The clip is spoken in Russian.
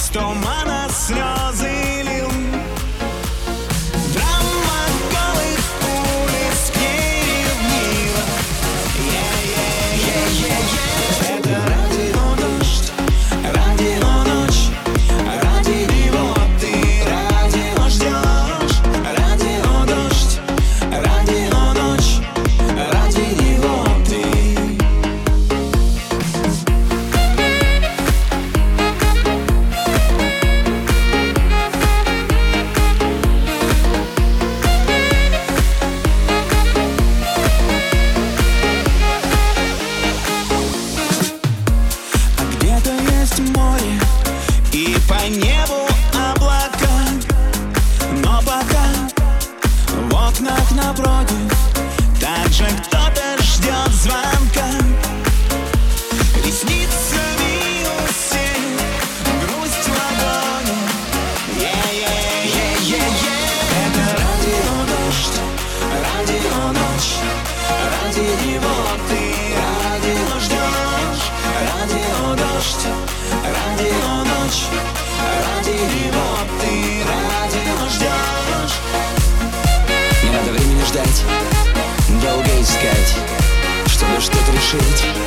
Из тумана слезы лил. Драма голых улиц не ревнива. Это радио дождь, радио ночь, ради него ты радио ждешь. Радио дождь, радио ночь, ради него ты. Где-то есть море и по небу облака, но пока в окнах напротив также кто-то ждет звонка. Ресницами у всех грусть в ладони. Это радио дождь, радио ночь, ради него ты радио ждешь. Радио дождь, радио ночь, ради него ты радио ждешь. Не надо времени ждать, долго искать, чтобы что-то решить.